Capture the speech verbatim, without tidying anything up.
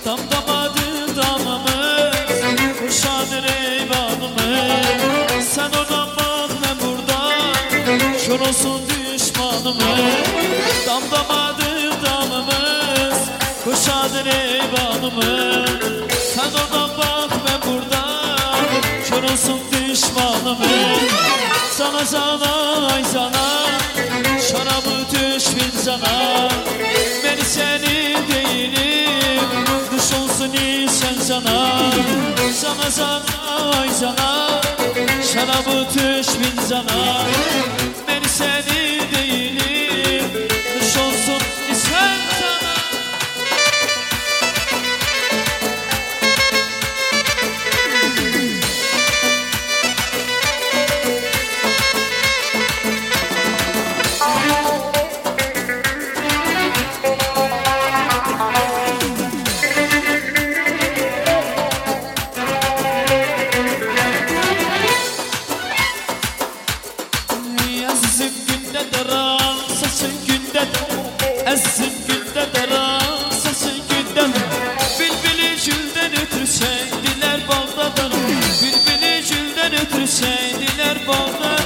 Dam damadı damımız, kuşadır eyvanımız. Sen oradan bak ben buradan, kör olsun düşmanımız. Dam damadı damımız, kuşadır eyvanımız. Sen oradan bak ben buradan, kör olsun düşmanımız. Sana sana ay sana, şarabı düş finzana. Beni seni değilim, düş olsun sen sana. Sana sana ay sana, şarabı düş finzana. Beni seni değilim, düş olsun sen sana. Ezim günde daran, saçın günde daran. Ezim günde daran, saçın günde daran. Bülbülü gülden ötürü sevdiler balda daran. Bülbülü gülden ötürü sevdiler balda.